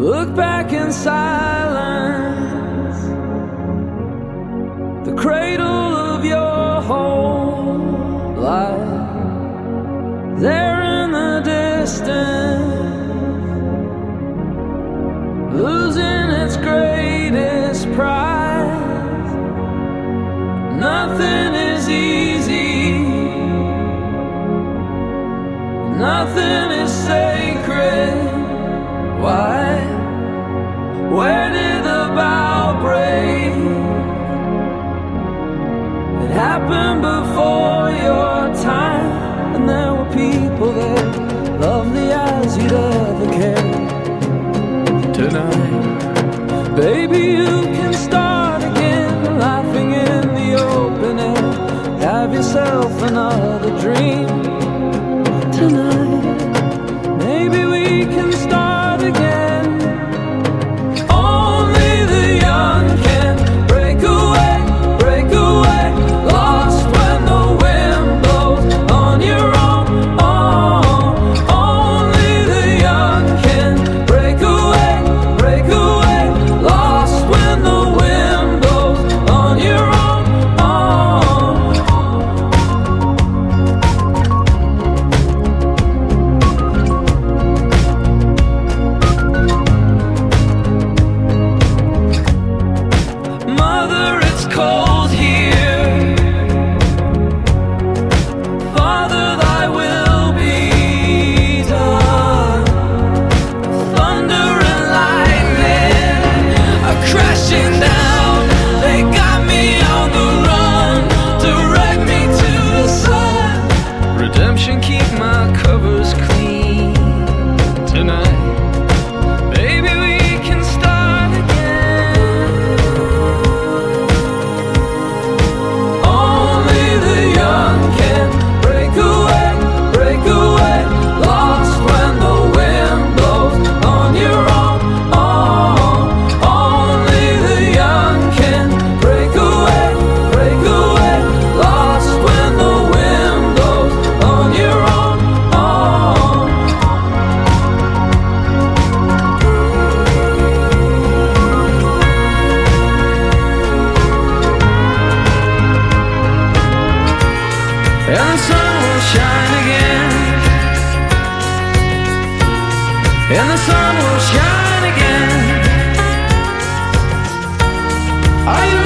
Look back in silence, the cradle of your whole life, there in the distance, losing its greatest prize. Nothing is easy, nothing is sacred. Why? Where did the bow break? It happened before your time, and there were people there, lovely as you'd ever care. Tonight, baby, you can start again, laughing in the open air. Have yourself another dream. Tonight, maybe we can start again. Only the young can break away, lost when the wind blows on your own. Oh, only the young can break away, lost when the wind blows on your own. Mother, it's cold here. Father, thy will be done. Thunder and lightning are crashing down. They got me on the run, direct me to the sun. Redemption, keep my covers clean. Tonight, baby, we can start again. Only the young can break away, lost when the wind blows on your own. Oh, only the young can break away, lost when the wind blows on your own. And the sun will shine again, and the sun will shine again. Are you